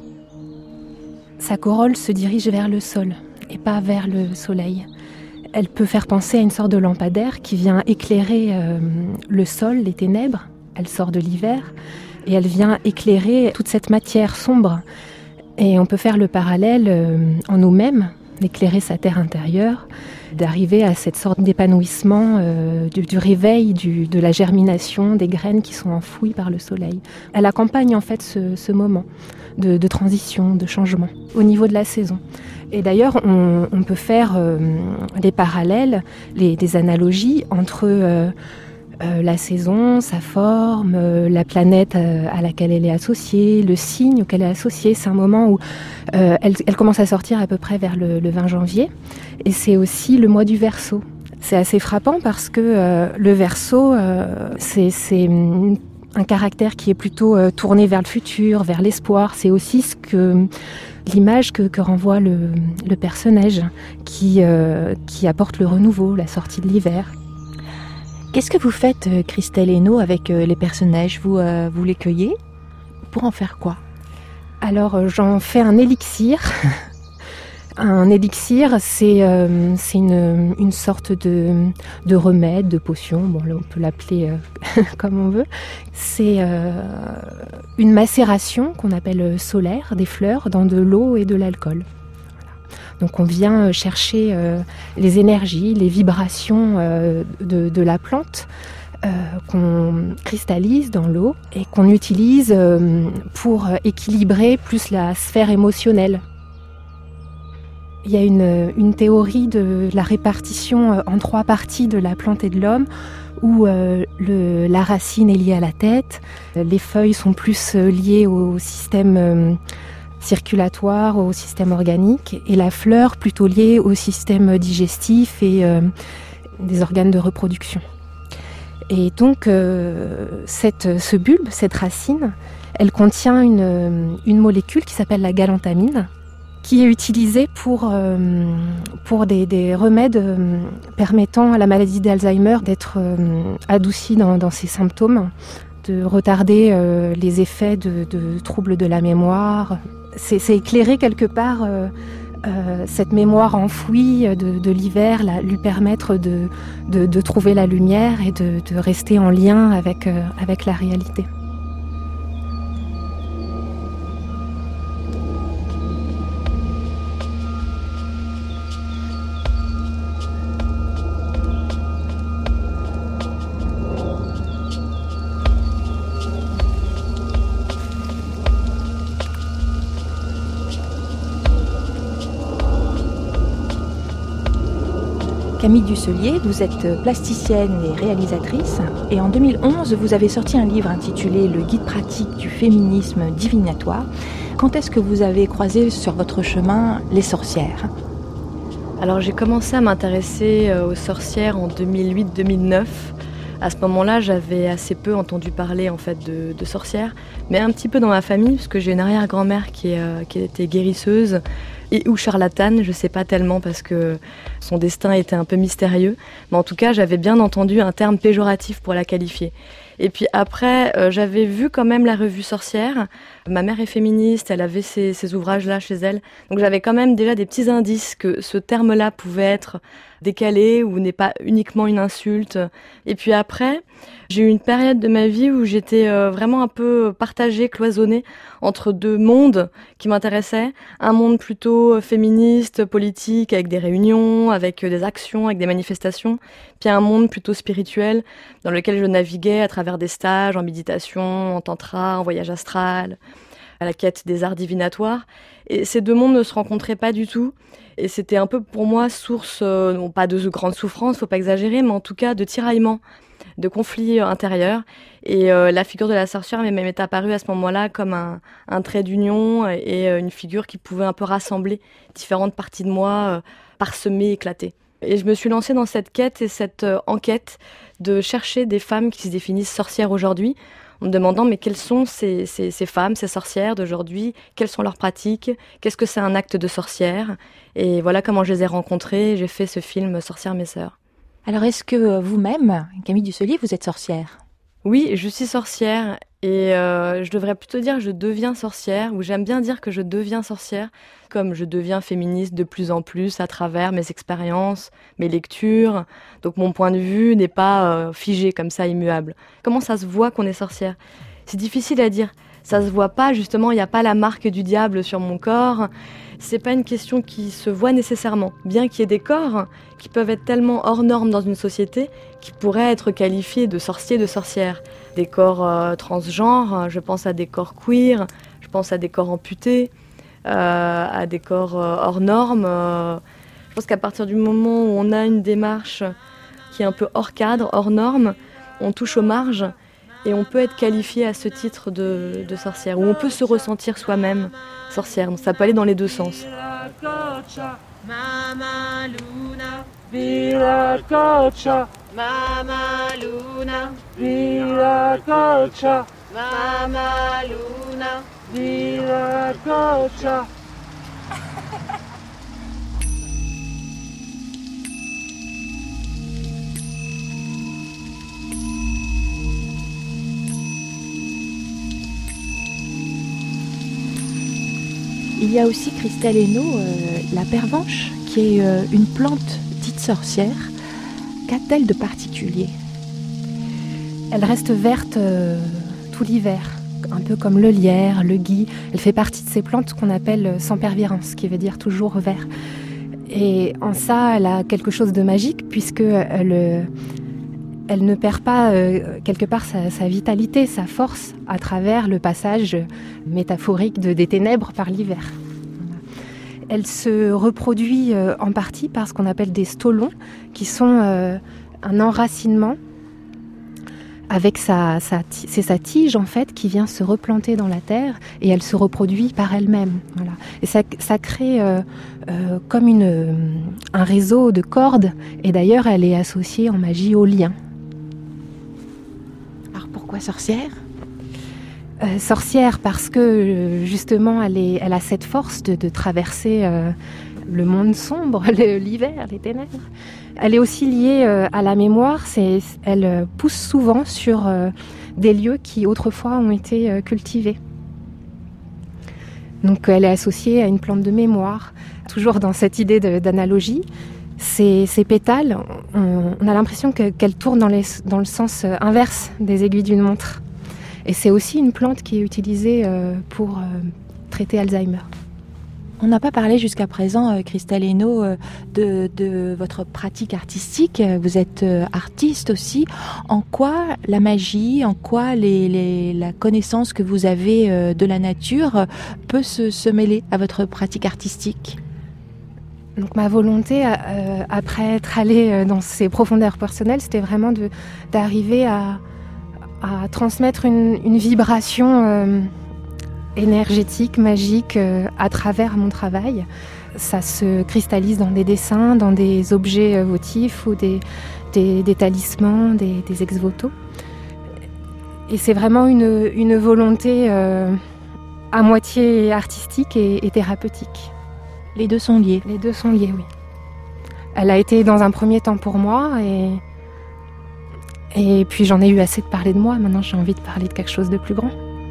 Sa corolle se dirige vers le sol et pas vers le soleil. Elle peut faire penser à une sorte de lampadaire qui vient éclairer le sol, les ténèbres. Elle sort de l'hiver et elle vient éclairer toute cette matière sombre. Et on peut faire le parallèle en nous-mêmes, d'éclairer sa terre intérieure, d'arriver à cette sorte d'épanouissement, du réveil, de la germination des graines qui sont enfouies par le soleil. Elle accompagne en fait ce moment de transition, de changement au niveau de la saison. Et d'ailleurs, on peut faire des parallèles, des analogies entre la saison, sa forme, la planète à laquelle elle est associée, le signe auquel elle est associée. C'est un moment où elle commence à sortir à peu près vers le 20 janvier. Et c'est aussi le mois du Verseau. C'est assez frappant parce que le Verseau, c'est un caractère qui est plutôt tourné vers le futur, vers l'espoir. C'est aussi l'image que renvoie le perce-neige qui apporte le renouveau, la sortie de l'hiver. Qu'est-ce que vous faites, Christelle Hainaut, avec les perce-neiges ? Vous les cueillez ? Pour en faire quoi ? Alors, j'en fais un élixir. Un élixir, c'est une sorte de remède, de potion. Bon, là, on peut l'appeler comme on veut. C'est une macération qu'on appelle solaire des fleurs dans de l'eau et de l'alcool. Donc on vient chercher les énergies, les vibrations de la plante qu'on cristallise dans l'eau et qu'on utilise pour équilibrer plus la sphère émotionnelle. Il y a une théorie de la répartition en 3 parties de la plante et de l'homme où la racine est liée à la tête, les feuilles sont plus liées au système circulatoire, au système organique, et la fleur plutôt liée au système digestif et des organes de reproduction. Et donc ce bulbe, cette racine, Elle contient une molécule qui s'appelle la galantamine, qui est utilisée pour des remèdes permettant à la maladie d'Alzheimer d'être adoucie dans ses symptômes, de retarder les effets de troubles de la mémoire. C'est éclairer quelque part cette mémoire enfouie de l'hiver, lui permettre de trouver la lumière et de rester en lien avec la réalité. Camille Dusselier, vous êtes plasticienne et réalisatrice, et en 2011, vous avez sorti un livre intitulé « Le guide pratique du féminisme divinatoire ». Quand est-ce que vous avez croisé sur votre chemin les sorcières ? Alors j'ai commencé à m'intéresser aux sorcières en 2008-2009. À ce moment-là, j'avais assez peu entendu parler en fait de sorcières, mais un petit peu dans ma famille, parce que j'ai une arrière-grand-mère qui était guérisseuse ou charlatane, je sais pas tellement parce que son destin était un peu mystérieux, mais en tout cas j'avais bien entendu un terme péjoratif pour la qualifier. Et puis après, j'avais vu quand même la revue Sorcière. Ma mère est féministe, elle avait ces ouvrages-là chez elle, donc j'avais quand même déjà des petits indices que ce terme-là pouvait être décalé ou n'est pas uniquement une insulte. Et puis après, j'ai eu une période de ma vie où j'étais vraiment un peu partagée, cloisonnée entre deux mondes qui m'intéressaient. Un monde plutôt féministe, politique, avec des réunions, avec des actions, avec des manifestations. Puis un monde plutôt spirituel, dans lequel je naviguais à travers des stages en méditation, en tantra, en voyage astral, à la quête des arts divinatoires. Et ces deux mondes ne se rencontraient pas du tout. Et c'était un peu pour moi source, non pas de grande souffrance, faut pas exagérer, mais en tout cas de tiraillement, de conflits intérieurs. Et la figure de la sorcière m'est apparue à ce moment-là comme un trait d'union et une figure qui pouvait un peu rassembler différentes parties de moi, parsemées, éclatées. Et je me suis lancée dans cette quête et cette enquête de chercher des femmes qui se définissent sorcières aujourd'hui, en me demandant mais quelles sont ces femmes, ces sorcières d'aujourd'hui, quelles sont leurs pratiques, qu'est-ce que c'est un acte de sorcière. Et voilà comment je les ai rencontrées, j'ai fait ce film Sorcières mes sœurs. Alors est-ce que vous-même, Camille Dusselier, vous êtes sorcière ? Oui, je suis sorcière et je devrais plutôt dire je deviens sorcière, ou j'aime bien dire que je deviens sorcière, comme je deviens féministe de plus en plus à travers mes expériences, mes lectures. Donc mon point de vue n'est pas figé comme ça, immuable. Comment ça se voit qu'on est sorcière ? C'est difficile à dire. Ça se voit pas, justement, il n'y a pas la marque du diable sur mon corps. C'est pas une question qui se voit nécessairement. Bien qu'il y ait des corps qui peuvent être tellement hors normes dans une société qui pourraient être qualifiés de sorciers, de sorcières. Des corps transgenres, je pense à des corps queer, je pense à des corps amputés, à des corps hors normes. Je pense qu'à partir du moment où on a une démarche qui est un peu hors cadre, hors norme, on touche aux marges. Et on peut être qualifié à ce titre de sorcière, ou on peut se ressentir soi-même sorcière. Donc ça peut aller dans les deux sens. Mama Luna, Viracocha, Mama Luna, Viracocha, Mama Luna, Viracocha. Il y a aussi Christelle Hainaut, la pervenche, qui est une plante dite sorcière. Qu'a-t-elle de particulier ? Elle reste verte tout l'hiver, un peu comme le lierre, le gui. Elle fait partie de ces plantes qu'on appelle sempervirens, qui veut dire toujours vert. Et en ça, elle a quelque chose de magique, puisqu'elle ne perd pas quelque part sa vitalité, sa force, à travers le passage métaphorique des ténèbres par l'hiver. Elle se reproduit en partie par ce qu'on appelle des stolons, qui sont un enracinement avec c'est sa tige en fait qui vient se replanter dans la terre et elle se reproduit par elle-même. Voilà. Et ça crée comme un réseau de cordes, et d'ailleurs elle est associée en magie au lien. Alors pourquoi sorcière ? Sorcière parce que justement elle a cette force de traverser le monde sombre, l'hiver, les ténèbres. Elle est aussi liée à la mémoire, elle pousse souvent sur des lieux qui autrefois ont été cultivés. Donc elle est associée à une plante de mémoire, toujours dans cette idée d'analogie. Ces pétales, on a l'impression qu'elles tournent dans le sens inverse des aiguilles d'une montre. Et c'est aussi une plante qui est utilisée pour traiter Alzheimer. On n'a pas parlé jusqu'à présent, Christelle Hainaut, de votre pratique artistique. Vous êtes artiste aussi. En quoi la magie, en quoi la connaissance que vous avez de la nature peut se mêler à votre pratique artistique ? Donc ma volonté, après être allée dans ces profondeurs personnelles, c'était vraiment d'arriver à transmettre une vibration énergétique, magique, à travers mon travail. Ça se cristallise dans des dessins, dans des objets votifs ou des talismans, des ex-voto. Et c'est vraiment une volonté à moitié artistique et thérapeutique. Les deux sont liés. Les deux sont liés, oui. Elle a été dans un premier temps pour moi et puis j'en ai eu assez de parler de moi. Maintenant, j'ai envie de parler de quelque chose de plus grand.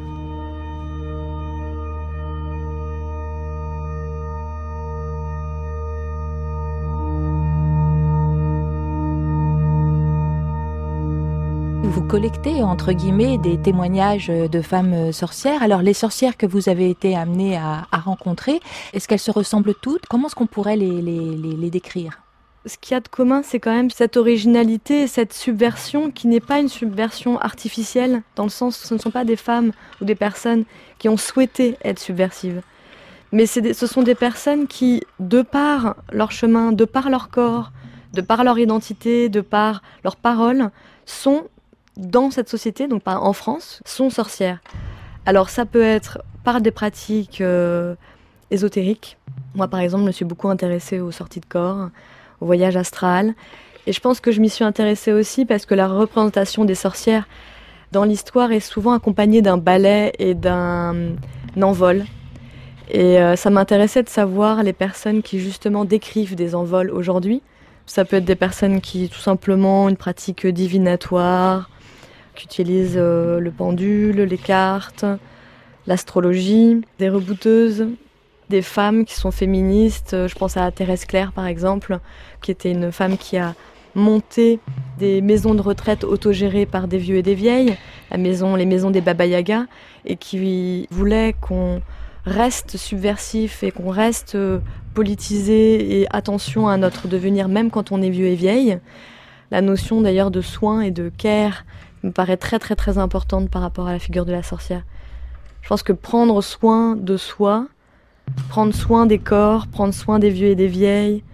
Vous collectez, entre guillemets, des témoignages de femmes sorcières. Alors, les sorcières que vous avez été amenées à rencontrer, est-ce qu'elles se ressemblent toutes ? Comment est-ce qu'on pourrait les décrire ? Ce qu'il y a de commun, c'est quand même cette originalité, cette subversion qui n'est pas une subversion artificielle, dans le sens où ce ne sont pas des femmes ou des personnes qui ont souhaité être subversives. Mais ce sont des personnes qui, de par leur chemin, de par leur corps, de par leur identité, de par leurs paroles, sont dans cette société, donc en France, sont sorcières. Alors ça peut être par des pratiques ésotériques. Moi par exemple, je me suis beaucoup intéressée aux sorties de corps, au voyage astral. Et je pense que je m'y suis intéressée aussi parce que la représentation des sorcières dans l'histoire est souvent accompagnée d'un ballet et d'un envol. Et ça m'intéressait de savoir les personnes qui justement décrivent des envols aujourd'hui. Ça peut être des personnes qui tout simplement ont une pratique divinatoire, qui utilisent le pendule, les cartes, l'astrologie, des rebouteuses, des femmes qui sont féministes. Je pense à Thérèse Claire par exemple, qui était une femme qui a monté des maisons de retraite autogérées par des vieux et des vieilles, les maisons des Baba Yaga, et qui voulait qu'on reste subversif et qu'on reste politisé et attention à notre devenir même quand on est vieux et vieille. La notion d'ailleurs de soin et de care me paraît très très très importante par rapport à la figure de la sorcière. Je pense que prendre soin de soi, prendre soin des corps, prendre soin des vieux et des vieilles,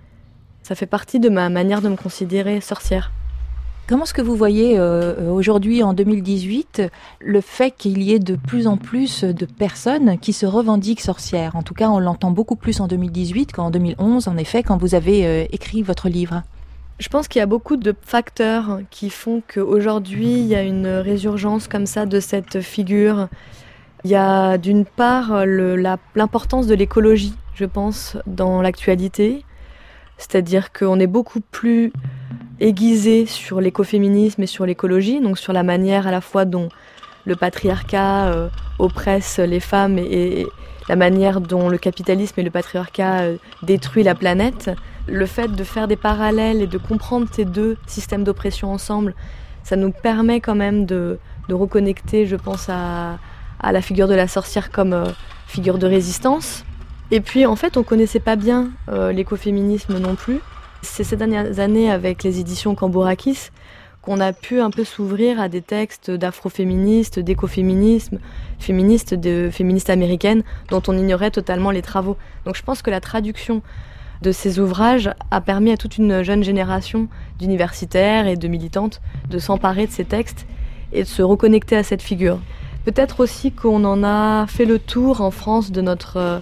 ça fait partie de ma manière de me considérer sorcière. Comment est-ce que vous voyez aujourd'hui, en 2018, le fait qu'il y ait de plus en plus de personnes qui se revendiquent sorcières ? En tout cas, on l'entend beaucoup plus en 2018 qu'en 2011, en effet, quand vous avez écrit votre livre. Je pense qu'il y a beaucoup de facteurs qui font qu'aujourd'hui, il y a une résurgence comme ça de cette figure. Il y a d'une part l'importance de l'écologie, je pense, dans l'actualité. C'est-à-dire qu'on est beaucoup plus aiguisé sur l'écoféminisme et sur l'écologie, donc sur la manière à la fois dont le patriarcat oppresse les femmes et la manière dont le capitalisme et le patriarcat détruisent la planète. Le fait de faire des parallèles et de comprendre ces deux systèmes d'oppression ensemble, ça nous permet quand même de reconnecter, je pense, à la figure de la sorcière comme figure de résistance. Et puis en fait, on connaissait pas bien l'écoféminisme non plus. C'est ces dernières années, avec les éditions Cambourakis, qu'on a pu un peu s'ouvrir à des textes d'afroféministes, d'écoféminisme, féministes américaines, dont on ignorait totalement les travaux. Donc je pense que la traduction de ces ouvrages a permis à toute une jeune génération d'universitaires et de militantes de s'emparer de ces textes et de se reconnecter à cette figure. Peut-être aussi qu'on en a fait le tour en France de notre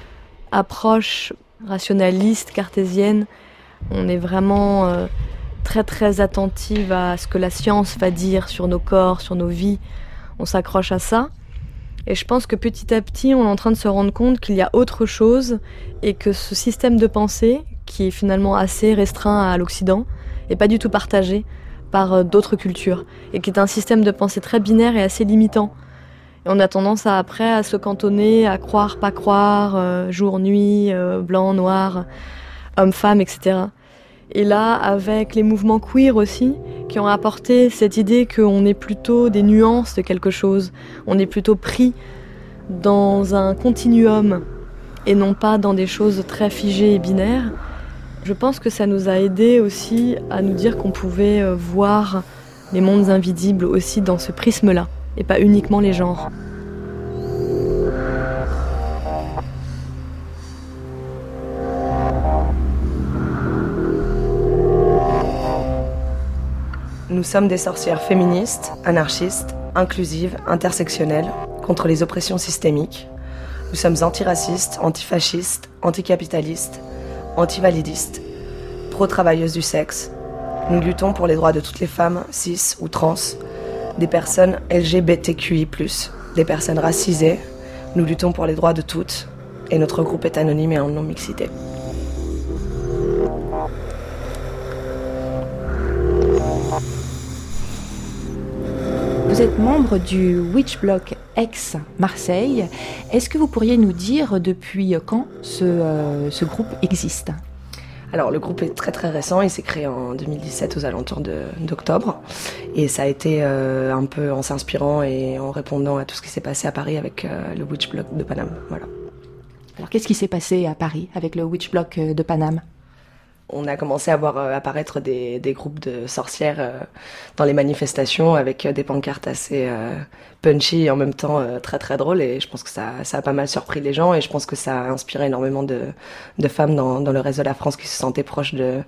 approche rationaliste, cartésienne. On est vraiment très très attentive à ce que la science va dire sur nos corps, sur nos vies. On s'accroche à ça. Et je pense que petit à petit, on est en train de se rendre compte qu'il y a autre chose et que ce système de pensée, qui est finalement assez restreint à l'Occident, n'est pas du tout partagé par d'autres cultures et qui est un système de pensée très binaire et assez limitant. Et on a tendance après à se cantonner, à croire, pas croire, jour, nuit, blanc, noir, homme, femme, etc. Et là, avec les mouvements queer aussi, qui ont apporté cette idée qu'on est plutôt des nuances de quelque chose, on est plutôt pris dans un continuum et non pas dans des choses très figées et binaires, je pense que ça nous a aidés aussi à nous dire qu'on pouvait voir les mondes invisibles aussi dans ce prisme-là, et pas uniquement les genres. Nous sommes des sorcières féministes, anarchistes, inclusives, intersectionnelles, contre les oppressions systémiques. Nous sommes antiracistes, antifascistes, anticapitalistes, antivalidistes, pro-travailleuses du sexe. Nous luttons pour les droits de toutes les femmes, cis ou trans, des personnes LGBTQI+, des personnes racisées. Nous luttons pour les droits de toutes, et notre groupe est anonyme et en non-mixité. Vous êtes membre du Witch Block Aix-Marseille. Est-ce que vous pourriez nous dire depuis quand ce groupe existe ? Alors le groupe est très très récent, il s'est créé en 2017 aux alentours d'octobre et ça a été un peu en s'inspirant et en répondant à tout ce qui s'est passé à Paris avec le Witch Block de Paname. Voilà. Alors qu'est-ce qui s'est passé à Paris avec le Witch Block de Paname ? On a commencé à voir apparaître des groupes de sorcières dans les manifestations avec des pancartes assez punchy et en même temps très très drôles, et je pense que ça a pas mal surpris les gens, et je pense que ça a inspiré énormément de femmes dans le reste de la France qui se sentaient proches de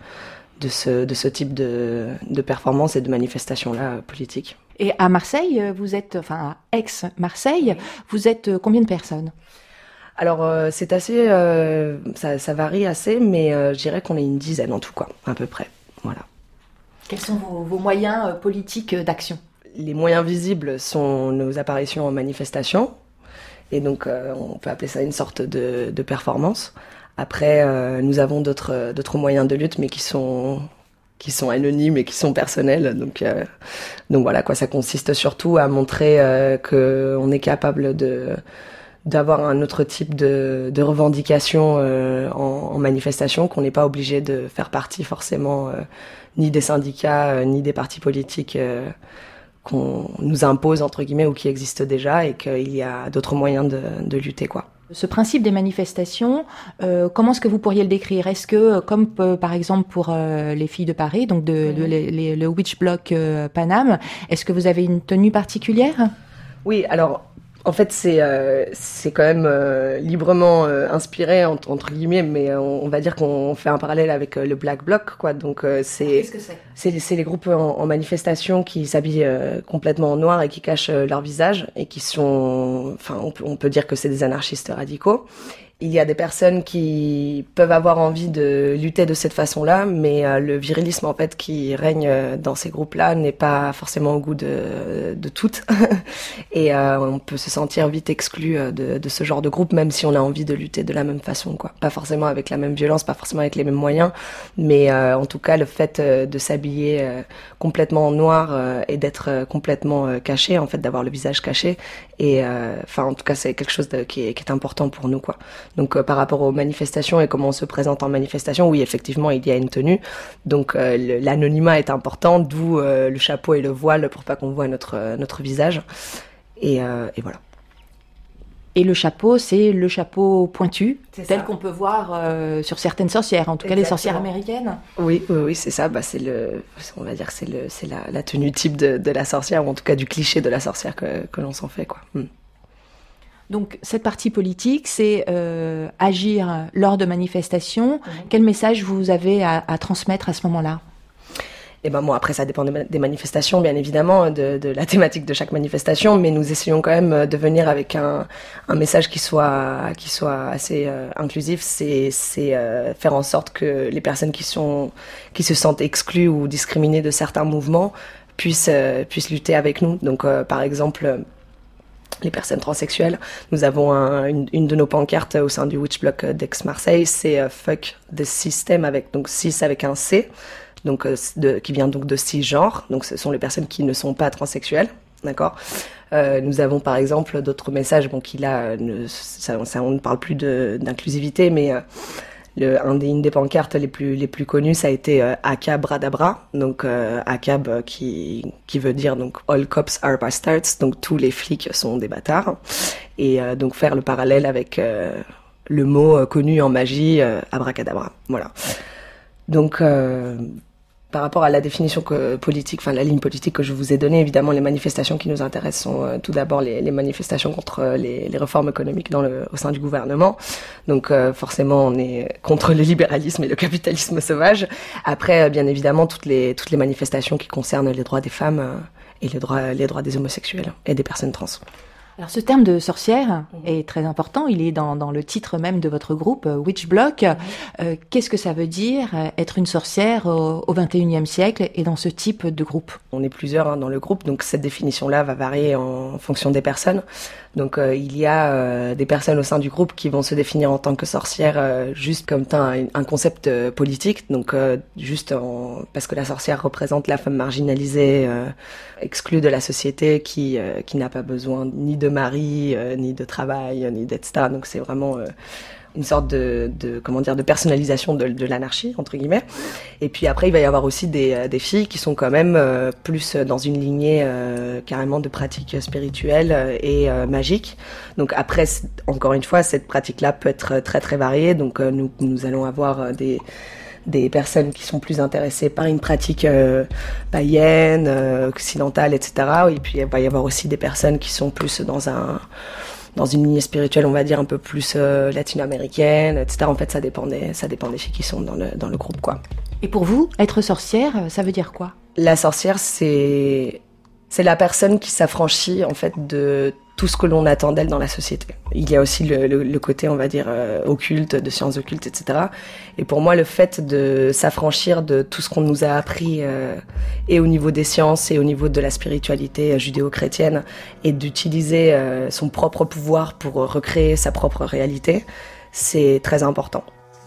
ce type de performance et de manifestations-là politiques. Et à Marseille, à Aix-Marseille, vous êtes combien de personnes ? Alors c'est assez, ça varie assez, mais je dirais qu'on est une dizaine en tout, quoi, à peu près. Voilà. Quels sont vos moyens politiques d'action ? Les moyens visibles sont nos apparitions en manifestation, et donc on peut appeler ça une sorte de performance. Après, nous avons d'autres moyens de lutte, mais qui sont anonymes et qui sont personnels. Donc voilà, quoi, ça consiste surtout à montrer qu'on est capable d'avoir un autre type de revendication en manifestation, qu'on n'est pas obligé de faire partie forcément ni des syndicats ni des partis politiques qu'on nous impose entre guillemets ou qui existent déjà, et qu'il y a d'autres moyens de lutter, quoi. Ce principe des manifestations, comment est-ce que vous pourriez le décrire ? Est-ce que, comme par exemple pour les filles de Paris, donc le Witch Block Paname, est-ce que vous avez une tenue particulière ? Oui, alors en fait c'est quand même librement inspiré entre guillemets, mais on va dire qu'on fait un parallèle avec le Black Bloc, quoi. Donc qu'est-ce que c'est les groupes en manifestation qui s'habillent complètement en noir et qui cachent leur visage, et qui sont, enfin on peut dire que c'est des anarchistes radicaux. Il y a des personnes qui peuvent avoir envie de lutter de cette façon-là, mais le virilisme en fait qui règne dans ces groupes-là n'est pas forcément au goût de toutes. Et on peut se sentir vite exclu de ce genre de groupe, même si on a envie de lutter de la même façon, quoi. Pas forcément avec la même violence, pas forcément avec les mêmes moyens, mais en tout cas le fait de s'habiller complètement en noir et d'être complètement caché, en fait d'avoir le visage caché, et enfin en tout cas c'est quelque chose qui est important pour nous, quoi. Donc par rapport aux manifestations et comment on se présente en manifestation, oui, effectivement, il y a une tenue. Donc l'anonymat est important, d'où le chapeau et le voile pour pas qu'on voit notre visage. Et voilà. Et le chapeau, c'est le chapeau pointu, tel qu'on peut voir sur certaines sorcières, en tout cas les sorcières américaines. Oui, c'est ça. Bah, on va dire que c'est la tenue type de la sorcière, ou en tout cas du cliché de la sorcière que l'on s'en fait, quoi. Donc cette partie politique, c'est agir lors de manifestations. Quel message vous avez à transmettre à ce moment-là ? Et ben bon, après ça dépend des manifestations, bien évidemment, de la thématique de chaque manifestation, mais nous essayons quand même de venir avec un message qui soit assez inclusif. C'est faire en sorte que les personnes qui se sentent exclues ou discriminées de certains mouvements puissent lutter avec nous. Donc par exemple, les personnes transsexuelles. Nous avons une de nos pancartes au sein du Witch Block d'Aix-Marseille, c'est Fuck the System, avec donc cis avec un C, donc qui vient donc de cisgenre. Donc ce sont les personnes qui ne sont pas transsexuelles, d'accord. Nous avons par exemple d'autres messages, bon, qui là, on ne parle plus d'inclusivité, mais une des pancartes les plus connues, ça a été Acabradabra, donc Acab qui veut dire donc All cops are bastards, donc tous les flics sont des bâtards, et donc faire le parallèle avec le mot connu en magie, abracadabra, voilà. Donc par rapport à la définition politique, enfin la ligne politique que je vous ai donnée, évidemment les manifestations qui nous intéressent sont tout d'abord les manifestations contre les réformes économiques au sein du gouvernement. Donc forcément on est contre le libéralisme et le capitalisme sauvage. Après bien évidemment toutes les manifestations qui concernent les droits des femmes et les droits des homosexuels et des personnes trans. Alors ce terme de sorcière est très important, il est dans le titre même de votre groupe, Witch Block. Qu'est-ce que ça veut dire être une sorcière au XXIe siècle et dans ce type de groupe? On est plusieurs dans le groupe, donc cette définition-là va varier en fonction des personnes. Donc il y a des personnes au sein du groupe qui vont se définir en tant que sorcière juste comme un concept politique, donc parce que la sorcière représente la femme marginalisée, exclue de la société, qui n'a pas besoin ni de mari, ni de travail, ni etc. Donc c'est vraiment une sorte de personnalisation de l'anarchie, entre guillemets. Et puis après, il va y avoir aussi des filles qui sont quand même plus dans une lignée carrément de pratiques spirituelles et magiques. Donc après, encore une fois, cette pratique-là peut être très très variée. Donc nous allons avoir des personnes qui sont plus intéressées par une pratique païenne, occidentale, etc. Et puis il va y avoir aussi des personnes qui sont plus dans une lignée spirituelle, on va dire un peu plus latino-américaine, etc. En fait, ça dépend des filles qui sont dans le groupe, quoi. Et pour vous, être sorcière, ça veut dire quoi? La sorcière, c'est la personne qui s'affranchit en fait de tout ce que l'on attend d'elle dans la société. Il y a aussi le côté, on va dire, occulte, de sciences occultes, etc. Et pour moi, le fait de s'affranchir de tout ce qu'on nous a appris, et au niveau des sciences et au niveau de la spiritualité judéo-chrétienne, et d'utiliser son propre pouvoir pour recréer sa propre réalité, c'est très important.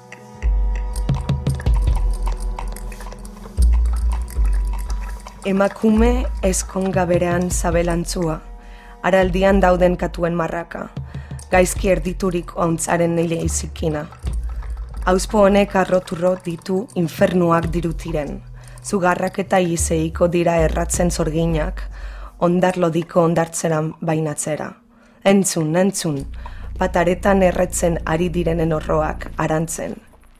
Emakume ezkonga berean zabelantzua, araldian dauden katuen marraka, gaizki erditurik ontzaren nile izikina. Auzpo honek arroturro ditu infernuak dirutiren, zugarrak eta izeiko dira erratzen zorginak, ondarlodiko ondartzeran bainatzera. Entzun, pataretan erretzen ari direnen horroak arantzen.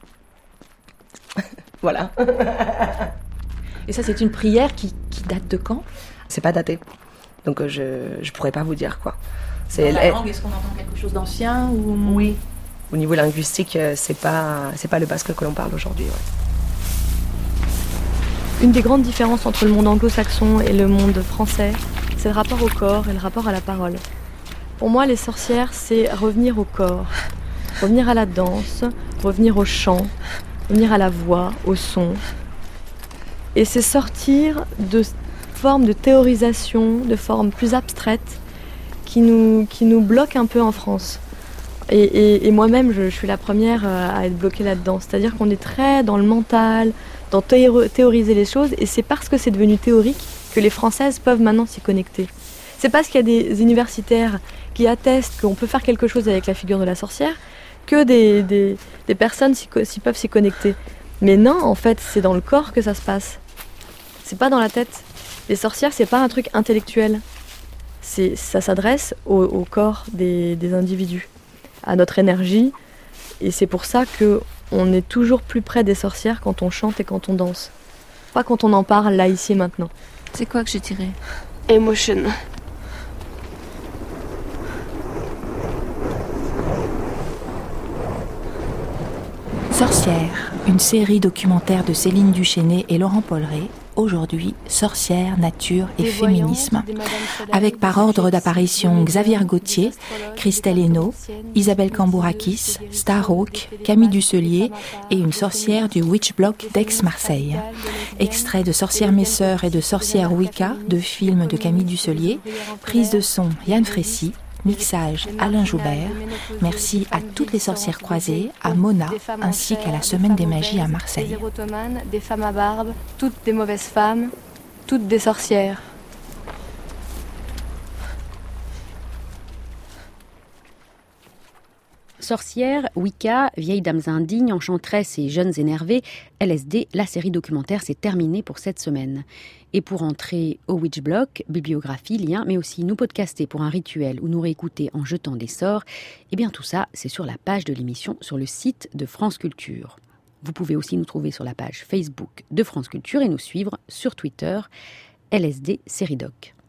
Voilà. Et ça, c'est une prière qui date de quand? C'est pas daté. Donc je pourrais pas vous dire quoi. Dans la langue, est-ce qu'on entend quelque chose d'ancien ou... Oui. Au niveau linguistique, c'est pas le basque que l'on parle aujourd'hui. Ouais. Une des grandes différences entre le monde anglo-saxon et le monde français, c'est le rapport au corps et le rapport à la parole. Pour moi, les sorcières, c'est revenir au corps, revenir à la danse, revenir au chant, revenir à la voix, au son. Et c'est sortir de formes de théorisation, de formes plus abstraites qui nous bloquent un peu en France. Et moi-même, je suis la première à être bloquée là-dedans. C'est-à-dire qu'on est très dans le mental, dans théoriser les choses, et c'est parce que c'est devenu théorique que les Françaises peuvent maintenant s'y connecter. C'est parce qu'il y a des universitaires qui attestent qu'on peut faire quelque chose avec la figure de la sorcière que des personnes peuvent s'y connecter. Mais non, en fait, c'est dans le corps que ça se passe. C'est pas dans la tête. Les sorcières, c'est pas un truc intellectuel. Ça s'adresse au corps des individus, à notre énergie. Et c'est pour ça qu'on est toujours plus près des sorcières quand on chante et quand on danse. Pas quand on en parle là, ici, maintenant. C'est quoi que j'ai tiré? Emotion. Sorcière, une série documentaire de Céline Duchesnay et Laurent Polleret, aujourd'hui Sorcières, nature et féminisme, avec par ordre d'apparition Xavier Gauthier, Christelle Hainaut, Isabelle Cambourakis, Starhawk, Camille Dusselier et une sorcière du Witch Block d'Aix-Marseille. Extrait de Sorcières mes sœurs et de Sorcières Wicca, deux films de Camille Dusselier, prise de son Yann Frécy, mixage Alain Joubert. Merci à toutes les sorcières croisées, à Mona, ainsi qu'à la Semaine des Magies à Marseille. Des érotomanes, des femmes à barbe, toutes des mauvaises femmes, toutes des sorcières. Sorcières, Wicca, vieilles dames indignes, enchanteresses et jeunes énervés, LSD, la série documentaire s'est terminée pour cette semaine. Et pour entrer au Witch Block, bibliographie, liens, mais aussi nous podcaster pour un rituel ou nous réécouter en jetant des sorts, eh bien tout ça, c'est sur la page de l'émission sur le site de France Culture. Vous pouvez aussi nous trouver sur la page Facebook de France Culture et nous suivre sur Twitter, LSD Série Doc.